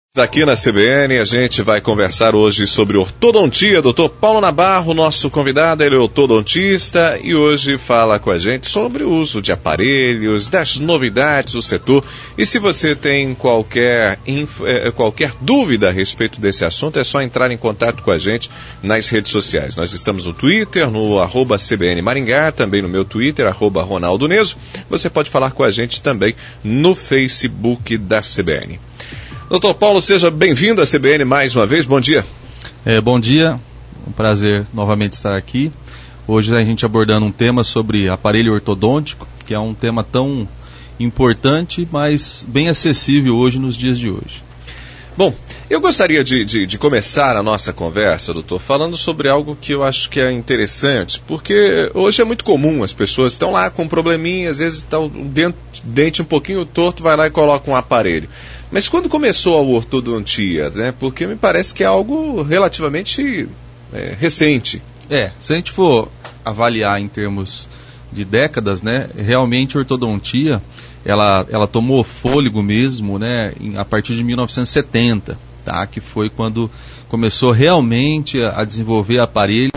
Aqui na CBN a gente vai conversar hoje sobre ortodontia. Dr. Paulo Nabarro, nosso convidado, ele é ortodontista e hoje fala com a gente sobre o uso de aparelhos, das novidades do setor. E se você tem qualquer dúvida a respeito desse assunto, é só entrar em contato com a gente nas redes sociais. Nós estamos no Twitter, no @CBN Maringá, também no meu Twitter, @Ronaldo Neso. Você pode falar com a gente também no Facebook da CBN. Doutor Paulo, seja bem-vindo à CBN mais uma vez, bom dia. Bom dia, um prazer novamente estar aqui. Hoje a gente abordando um tema sobre aparelho ortodôntico, que é um tema tão importante, mas bem acessível hoje nos dias de hoje. Bom, eu gostaria de começar a nossa conversa, doutor, falando sobre algo que eu acho que é interessante, porque hoje é muito comum, as pessoas estão lá com um probleminha, às vezes está o dente um pouquinho torto, vai lá e coloca um aparelho. Mas quando começou a ortodontia, né? Porque me parece que é algo relativamente recente. Se a gente for avaliar em termos de décadas, né? Realmente a ortodontia, ela tomou fôlego mesmo, né? A partir de 1970, tá? Que foi quando começou realmente a desenvolver aparelhos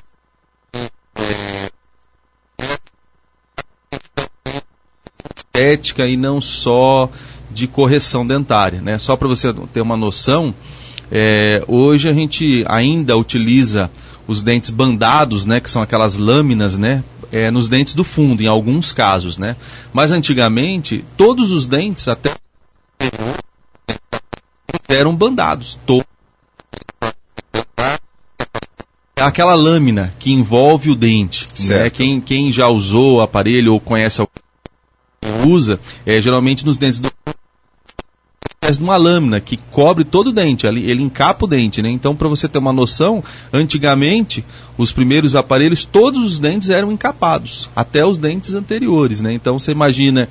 estética e não só de correção dentária, né? Só para você ter uma noção, hoje a gente ainda utiliza os dentes bandados, né? Que são aquelas lâminas, né? Nos dentes do fundo, em alguns casos, né? Mas antigamente, todos os dentes até eram bandados. Aquela lâmina que envolve o dente, né? Quem já usou o aparelho ou conhece alguém que usa, geralmente nos dentes do uma lâmina que cobre todo o dente, ele encapa o dente, né? Então, para você ter uma noção, antigamente, os primeiros aparelhos, todos os dentes eram encapados, até os dentes anteriores, né? Então, você imagina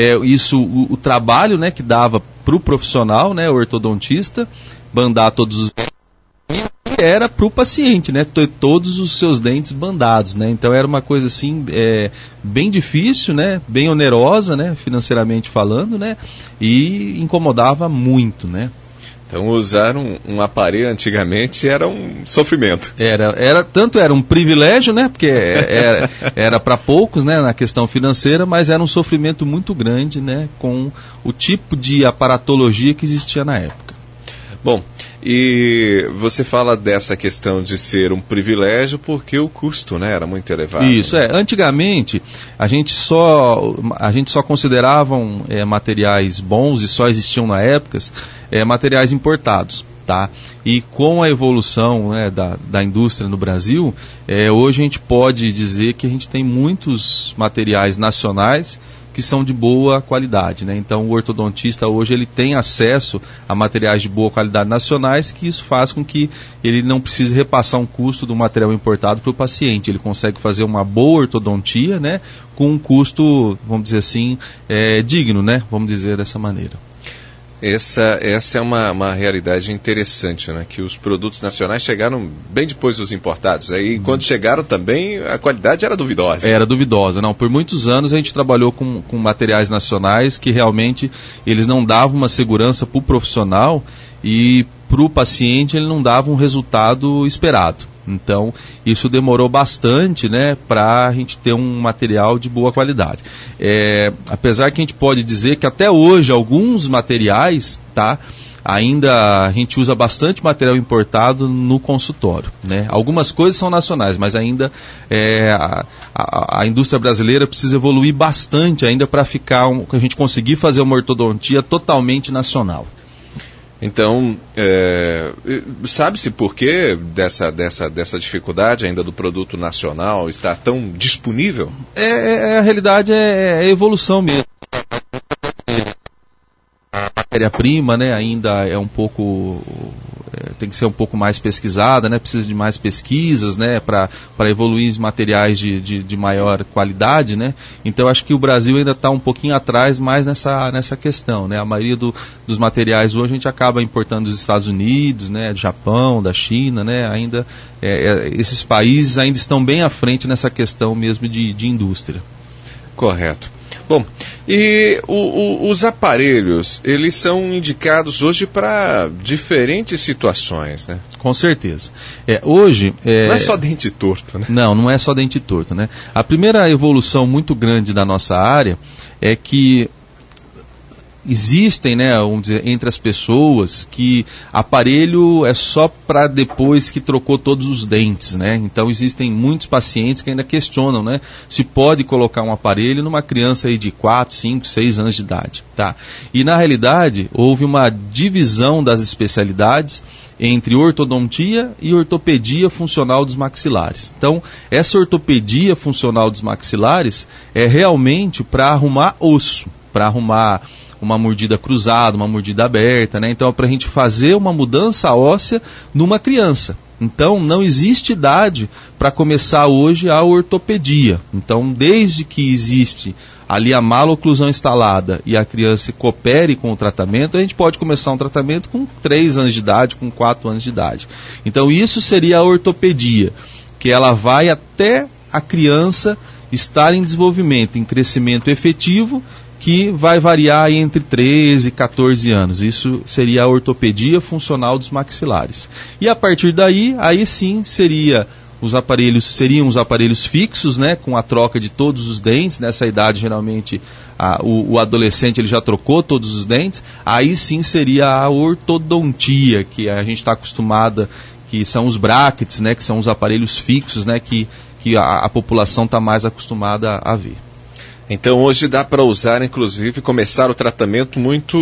o trabalho, né, que dava para o profissional, né, o ortodontista, bandar todos os dentes, era para o paciente, né, ter todos os seus dentes bandados, né? Então era uma coisa assim bem difícil, né, bem onerosa, né, financeiramente falando, né, e incomodava muito, né? Então usar um aparelho antigamente era um sofrimento. Tanto era um privilégio, né, porque era para poucos, né, na questão financeira, mas era um sofrimento muito grande, né, com o tipo de aparatologia que existia na época. Bom, e você fala dessa questão de ser um privilégio porque o custo, né, era muito elevado. Isso, antigamente a gente só consideravam materiais bons e só existiam na época materiais importados, tá? E com a evolução, né, da indústria no Brasil, hoje a gente pode dizer que a gente tem muitos materiais nacionais que são de boa qualidade, né? Então o ortodontista hoje ele tem acesso a materiais de boa qualidade nacionais, que isso faz com que ele não precise repassar um custo do material importado para o paciente. Ele consegue fazer uma boa ortodontia, né, com um custo, vamos dizer assim, digno, né? Vamos dizer dessa maneira. Essa é uma realidade interessante, né? Que os produtos nacionais chegaram bem depois dos importados. Aí quando chegaram também a qualidade era duvidosa. Era duvidosa, não. Por muitos anos a gente trabalhou com materiais nacionais que realmente eles não davam uma segurança para o profissional e para o paciente ele não dava um resultado esperado. Então, isso demorou bastante, né, para a gente ter um material de boa qualidade. Apesar que a gente pode dizer que até hoje alguns materiais, tá, ainda a gente usa bastante material importado no consultório, né? Algumas coisas são nacionais, mas ainda a indústria brasileira precisa evoluir bastante ainda para a gente conseguir fazer uma ortodontia totalmente nacional. Então, sabe-se por que dessa dificuldade ainda do produto nacional estar tão disponível? A realidade é a evolução mesmo. A matéria-prima, né, ainda é um pouco... tem que ser um pouco mais pesquisada, né? Precisa de mais pesquisas, né? Para evoluir os materiais de maior qualidade, né? Então acho que o Brasil ainda está um pouquinho atrás mais nessa questão, né? A maioria dos materiais hoje a gente acaba importando dos Estados Unidos, né? Do Japão, da China, né? Ainda esses países ainda estão bem à frente nessa questão mesmo de indústria. Correto. Bom, e os aparelhos, eles são indicados hoje para diferentes situações, né? Com certeza. Hoje... Não é só dente torto, né? Não é só dente torto, né? A primeira evolução muito grande da nossa área é que existem, né, vamos dizer, entre as pessoas que aparelho é só para depois que trocou todos os dentes, né? Então existem muitos pacientes que ainda questionam, né, se pode colocar um aparelho numa criança aí de 4, 5, 6 anos de idade, tá? E na realidade houve uma divisão das especialidades entre ortodontia e ortopedia funcional dos maxilares. Então, essa ortopedia funcional dos maxilares é realmente para arrumar osso, para arrumar uma mordida cruzada, uma mordida aberta, né? Então é para a gente fazer uma mudança óssea numa criança. Então não existe idade para começar hoje a ortopedia. Então desde que existe ali a maloclusão instalada e a criança coopere com o tratamento, a gente pode começar um tratamento com 3 anos de idade, com 4 anos de idade. Então isso seria a ortopedia, que ela vai até a criança estar em desenvolvimento, em crescimento efetivo, que vai variar entre 13 e 14 anos. Isso seria a ortopedia funcional dos maxilares. E a partir daí, aí sim seriam os aparelhos fixos, né, com a troca de todos os dentes. Nessa idade, geralmente, o adolescente ele já trocou todos os dentes. Aí sim seria a ortodontia, que a gente está acostumada, que são os brackets, né, que são os aparelhos fixos, né, que a população está mais acostumada a ver. Então hoje dá para usar, inclusive, começar o tratamento muito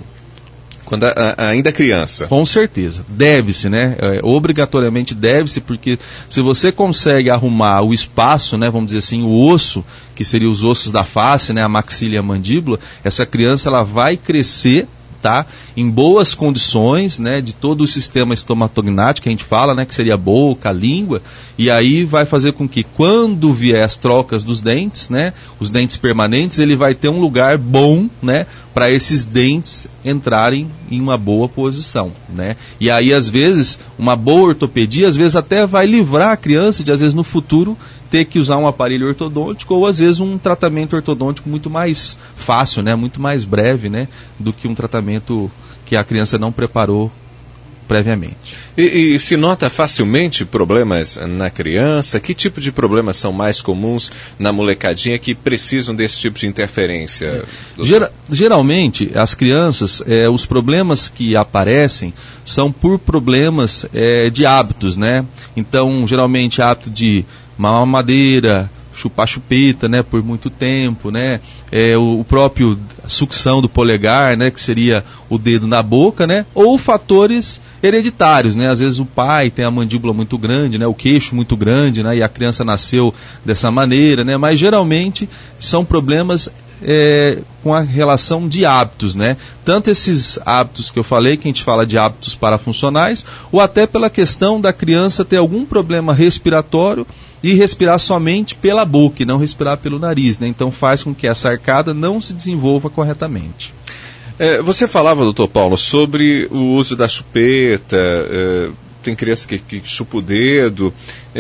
quando ainda criança. Com certeza, deve-se, né? Obrigatoriamente deve-se, porque se você consegue arrumar o espaço, né, vamos dizer assim, o osso, que seria os ossos da face, né, a maxila e a mandíbula, essa criança ela vai crescer, tá, em boas condições, né, de todo o sistema estomatognático que a gente fala, né, que seria a boca, a língua, e aí vai fazer com que quando vier as trocas dos dentes, né, os dentes permanentes, ele vai ter um lugar bom, né, para esses dentes entrarem em uma boa posição, né, e aí às vezes uma boa ortopedia, às vezes até vai livrar a criança de, às vezes no futuro, ter que usar um aparelho ortodôntico ou às vezes um tratamento ortodôntico muito mais fácil, né, muito mais breve, né, do que um tratamento que a criança não preparou previamente. E se nota facilmente problemas na criança? Que tipo de problemas são mais comuns na molecadinha que precisam desse tipo de interferência? Geralmente, as crianças, os problemas que aparecem são por problemas de hábitos, né? Então, geralmente, hábito de mamadeira, chupar chupeta, né, por muito tempo, né, o próprio sucção do polegar, né, que seria o dedo na boca, né, ou fatores hereditários, né, às vezes o pai tem a mandíbula muito grande, né, o queixo muito grande, né, e a criança nasceu dessa maneira, né, mas geralmente são problemas com a relação de hábitos, né? Tanto esses hábitos que eu falei, que a gente fala de hábitos parafuncionais, ou até pela questão da criança ter algum problema respiratório e respirar somente pela boca e não respirar pelo nariz, né? Então faz com que essa arcada não se desenvolva corretamente. Você falava, doutor Paulo, sobre o uso da chupeta, tem criança que chupa o dedo.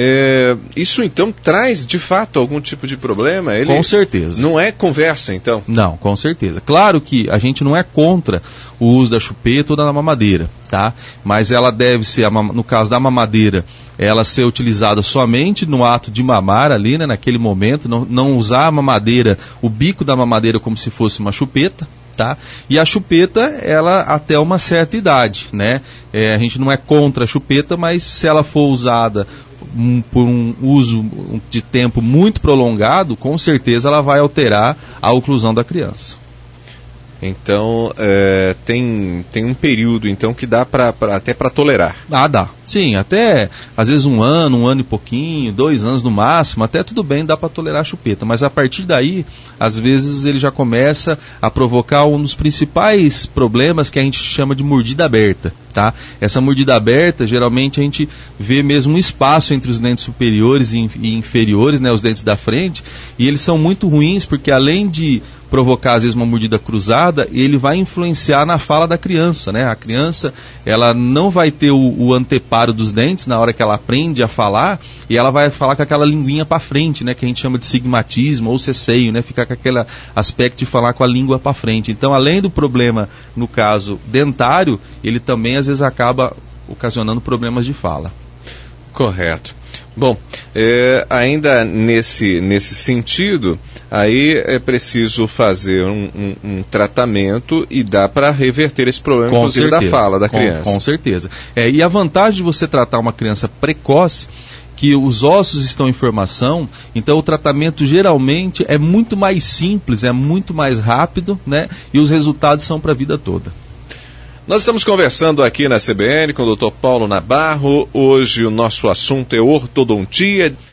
Isso então traz de fato algum tipo de problema? Com certeza. Não é conversa então? Não, com certeza. Claro que a gente não é contra o uso da chupeta ou da mamadeira, tá? Mas ela deve ser, no caso da mamadeira, ela ser utilizada somente no ato de mamar ali, né, naquele momento, não usar a mamadeira, o bico da mamadeira como se fosse uma chupeta. Tá? E a chupeta, ela até uma certa idade, né? A gente não é contra a chupeta, mas se ela for usada por um uso de tempo muito prolongado, com certeza ela vai alterar a oclusão da criança. Então, tem um período então que dá até para tolerar. Dá. Sim, até às vezes um ano e pouquinho, 2 anos no máximo, até tudo bem, dá para tolerar a chupeta. Mas a partir daí, às vezes ele já começa a provocar um dos principais problemas que a gente chama de mordida aberta, Tá? Essa mordida aberta, geralmente a gente vê mesmo um espaço entre os dentes superiores e inferiores, né, os dentes da frente, e eles são muito ruins porque além de provocar às vezes uma mordida cruzada, ele vai influenciar na fala da criança, né? A criança, ela não vai ter o anteparo dos dentes na hora que ela aprende a falar, e ela vai falar com aquela linguinha para frente, né, que a gente chama de sigmatismo ou ceceio, né, ficar com aquele aspecto de falar com a língua para frente. Então, além do problema, no caso dentário, ele também às vezes acaba ocasionando problemas de fala. Correto. Bom, ainda nesse sentido, aí é preciso fazer um tratamento e dá para reverter esse problema, inclusive da fala da criança. Com certeza. E a vantagem de você tratar uma criança precoce, que os ossos estão em formação, então o tratamento geralmente é muito mais simples, é muito mais rápido, né? E os resultados são para a vida toda. Nós estamos conversando aqui na CBN com o Dr. Paulo Nabarro. Hoje o nosso assunto é ortodontia.